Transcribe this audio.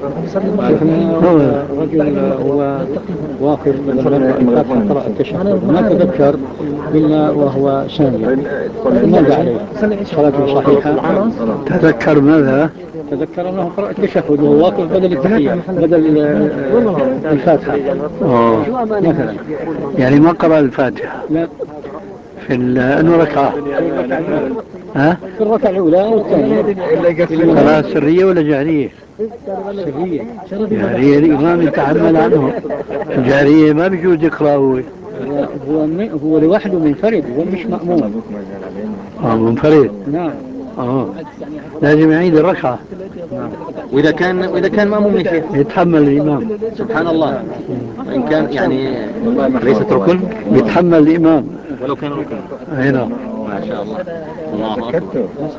شيخنا رجل هو واقف لما يقرأ الفاتحة قرأ التشهد ما تذكر إلا وهو ساجد، ماذا عليه؟ صلاته صحيحة؟ تذكر ماذا؟ تذكر أنه قرأ التشهد وهو واقف بدل التحية بدل الفاتحة مثلا، يعني ما قرأ الفاتحة لا في أنه ركعة؟ ها؟ في الركعة الأولى والثانية. قراءة سرية ولا جهرية؟ سرية. جهرية الإمام يتحمل عنه، الجهرية ما بيجوز يقرأ هو لوحده منفرد، هو مش مأموم. منفرد. نعم. لازم يعيد الركعة. وإذا كان مأموم يا شيخ يتحمل الإمام. سبحان الله، وإن كان يعني ليست ركن يتحمل الإمام ولو كان ركن. هنا. ما شاء الله، الله أكبر.